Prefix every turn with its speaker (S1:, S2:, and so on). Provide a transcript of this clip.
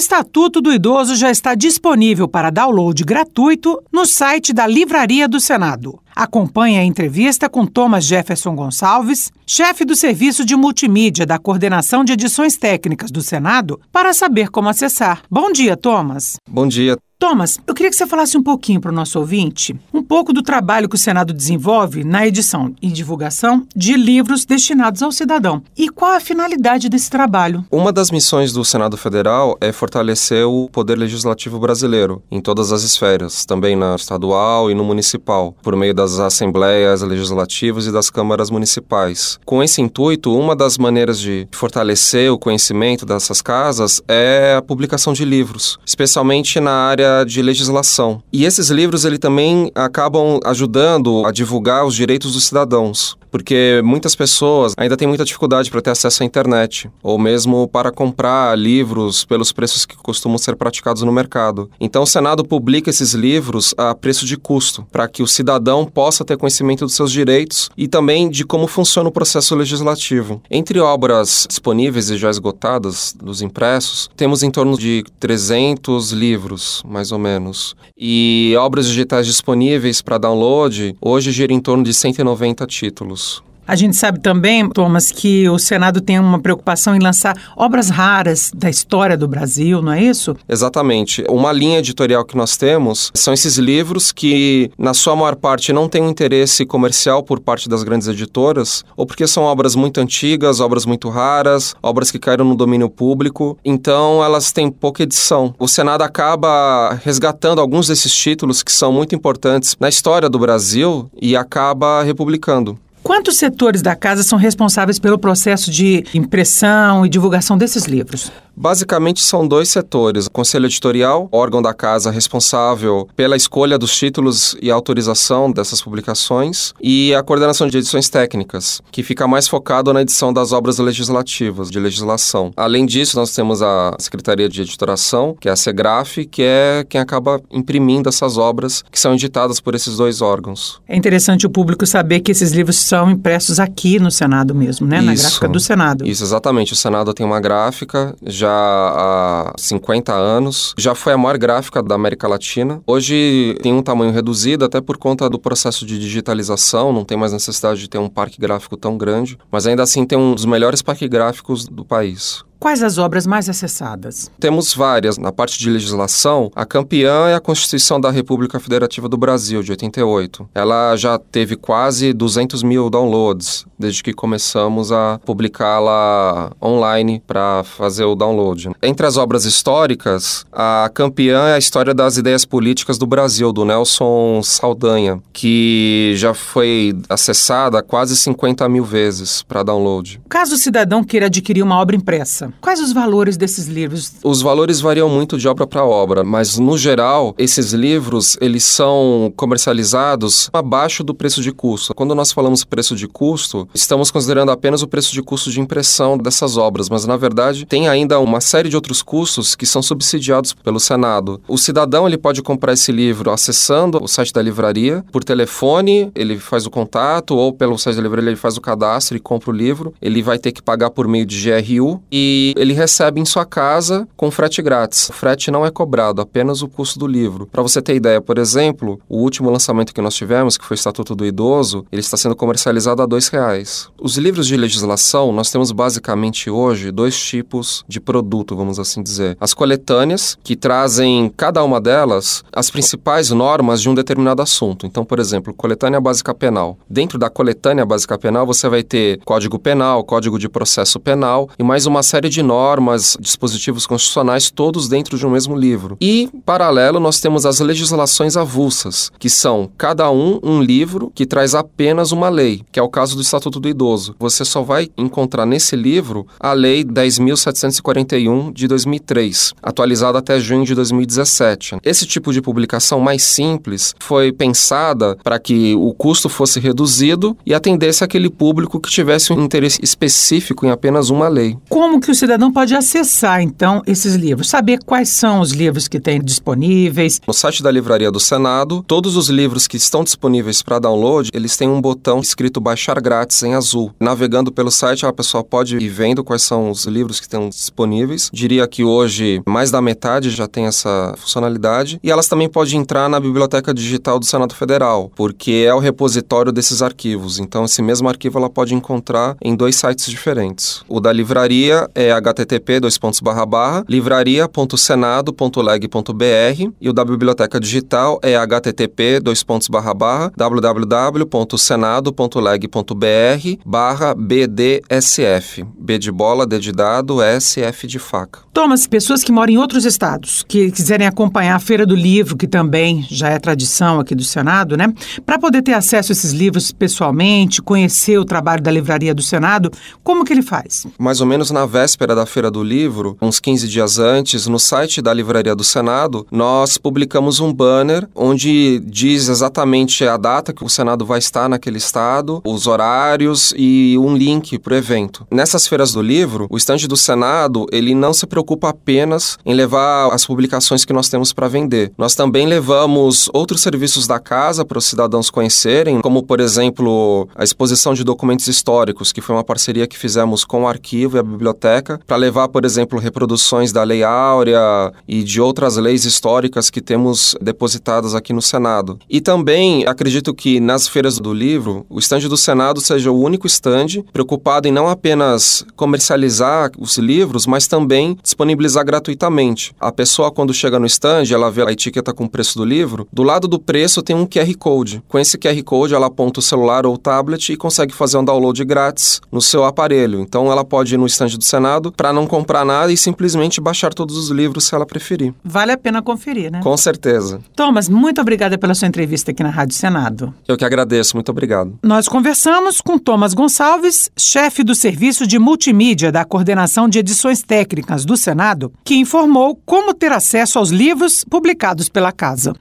S1: Estatuto do Idoso já está disponível para download gratuito no site da Livraria do Senado. Acompanhe a entrevista com Thomas Jefferson Gonçalves, chefe do Serviço de Multimídia da Coordenação de Edições Técnicas do Senado, para saber como acessar. Bom dia, Thomas.
S2: Bom dia.
S1: Thomas, eu queria que você falasse um pouquinho para o nosso ouvinte, um pouco do trabalho que o Senado desenvolve na edição e divulgação de livros destinados ao cidadão. E qual a finalidade desse trabalho?
S2: Uma das missões do Senado Federal é fortalecer o poder legislativo brasileiro, em todas as esferas, também na estadual e no municipal, por meio das assembleias legislativas e das câmaras municipais. Com esse intuito, uma das maneiras de fortalecer o conhecimento dessas casas é a publicação de livros, especialmente na área de legislação. E esses livros também acabam ajudando a divulgar os direitos dos cidadãos, porque muitas pessoas ainda têm muita dificuldade para ter acesso à internet, ou mesmo para comprar livros pelos preços que costumam ser praticados no mercado. Então o Senado publica esses livros a preço de custo, para que o cidadão possa ter conhecimento dos seus direitos e também de como funciona o processo legislativo. Entre obras disponíveis e já esgotadas dos impressos, temos em torno de 300 livros, mais ou menos. E obras digitais disponíveis para download, hoje gira em torno de 190 títulos.
S1: A gente sabe também, Thomas, que o Senado tem uma preocupação em lançar obras raras da história do Brasil, não é isso?
S2: Exatamente. Uma linha editorial que nós temos são esses livros que, na sua maior parte, não têm um interesse comercial por parte das grandes editoras, ou porque são obras muito antigas, obras muito raras, obras que caíram no domínio público, então elas têm pouca edição. O Senado acaba resgatando alguns desses títulos que são muito importantes na história do Brasil e acaba republicando.
S1: Quantos setores da casa são responsáveis pelo processo de impressão e divulgação desses livros?
S2: Basicamente são 2 setores. O Conselho Editorial, órgão da casa responsável pela escolha dos títulos e autorização dessas publicações, e a Coordenação de Edições Técnicas, que fica mais focado na edição das obras legislativas, de legislação. Além disso, nós temos a Secretaria de Editoração, que é a SEGRAF, que é quem acaba imprimindo essas obras que são editadas por esses 2 órgãos.
S1: É interessante o público saber que esses livros são impressos aqui no Senado mesmo, né? Na gráfica do Senado.
S2: Isso, exatamente. O Senado tem uma gráfica já há 50 anos. Já foi a maior gráfica da América Latina. Hoje tem um tamanho reduzido, até por conta do processo de digitalização. Não tem mais necessidade de ter um parque gráfico tão grande. Mas ainda assim tem um dos melhores parques gráficos do país.
S1: Quais as obras mais acessadas?
S2: Temos várias. Na parte de legislação, a campeã é a Constituição da República Federativa do Brasil, de 88. Ela já teve quase 200 mil downloads, desde que começamos a publicá-la online para fazer o download. Entre as obras históricas, a campeã é a História das Ideias Políticas do Brasil, do Nelson Saldanha, que já foi acessada quase 50 mil vezes para download.
S1: Caso o cidadão queira adquirir uma obra impressa, quais os valores desses livros?
S2: Os valores variam muito de obra para obra, mas, no geral, esses livros, eles são comercializados abaixo do preço de custo. Quando nós falamos preço de custo, estamos considerando apenas o preço de custo de impressão dessas obras, mas, na verdade, tem ainda uma série de outros custos que são subsidiados pelo Senado. O cidadão, ele pode comprar esse livro acessando o site da livraria, por telefone, ele faz o contato, ou pelo site da livraria ele faz o cadastro e compra o livro. Ele vai ter que pagar por meio de GRU e ele recebe em sua casa com frete grátis. O frete não é cobrado, apenas o custo do livro. Para você ter ideia, por exemplo, o último lançamento que nós tivemos, que foi o Estatuto do Idoso, ele está sendo comercializado a R$2. Os livros de legislação, nós temos basicamente hoje 2 tipos de produto, vamos assim dizer. As coletâneas, que trazem, cada uma delas, as principais normas de um determinado assunto. Então, por exemplo, coletânea básica penal. Dentro da coletânea básica penal, você vai ter Código Penal, Código de Processo Penal e mais uma série de normas, dispositivos constitucionais, todos dentro de um mesmo livro. E, paralelo, nós temos as legislações avulsas, que são, cada um livro que traz apenas uma lei, que é o caso do Estatuto do Idoso. Você só vai encontrar nesse livro a Lei 10.741 de 2003, atualizada até junho de 2017. Esse tipo de publicação mais simples foi pensada para que o custo fosse reduzido e atendesse aquele público que tivesse um interesse específico em apenas uma lei.
S1: Como que o cidadão pode acessar, então, esses livros? Saber quais são os livros que tem disponíveis?
S2: No site da Livraria do Senado, todos os livros que estão disponíveis para download, eles têm um botão escrito baixar grátis em azul. Navegando pelo site, a pessoa pode ir vendo quais são os livros que estão disponíveis. Diria que hoje mais da metade já tem essa funcionalidade. E elas também podem entrar na Biblioteca Digital do Senado Federal, porque é o repositório desses arquivos. Então, esse mesmo arquivo ela pode encontrar em 2 sites diferentes. O da livraria é http://livraria.senado.leg.br e o da biblioteca digital é http://www.senado.leg.br/BDSF. B de bola, D de dado, SF de faca.
S1: Thomas, pessoas que moram em outros estados, que quiserem acompanhar a Feira do Livro, que também já é tradição aqui do Senado, né? Para poder ter acesso a esses livros pessoalmente, conhecer o trabalho da Livraria do Senado, como que ele faz?
S2: Mais ou menos na véspera da Feira do Livro, uns 15 dias antes, no site da Livraria do Senado, nós publicamos um banner onde diz exatamente a data que o Senado vai estar naquele estado, os horários e um link para o evento. Nessas feiras do livro, o estande do Senado, ele não se preocupa apenas em levar as publicações que nós temos para vender. Nós também levamos outros serviços da casa para os cidadãos conhecerem, como, por exemplo, a exposição de documentos históricos, que foi uma parceria que fizemos com o arquivo e a biblioteca, para levar, por exemplo, reproduções da Lei Áurea e de outras leis históricas que temos depositadas aqui no Senado. E também, acredito que nas feiras do livro, o estande do Senado seja o único estande preocupado em não apenas comercializar os livros, mas também disponibilizar gratuitamente. A pessoa, quando chega no estande, ela vê a etiqueta com o preço do livro, do lado do preço tem um QR Code. Com esse QR Code, ela aponta o celular ou o tablet e consegue fazer um download grátis no seu aparelho. Então, ela pode ir no estande do Senado para não comprar nada e simplesmente baixar todos os livros se ela preferir.
S1: Vale a pena conferir, né?
S2: Com certeza.
S1: Thomas, muito obrigada pela sua entrevista aqui na Rádio Senado.
S2: Eu que agradeço, muito obrigado.
S1: Nós conversamos com Thomas Gonçalves, chefe do Serviço de Multimídia da Coordenação de Edições Técnicas do Senado, que informou como ter acesso aos livros publicados pela casa.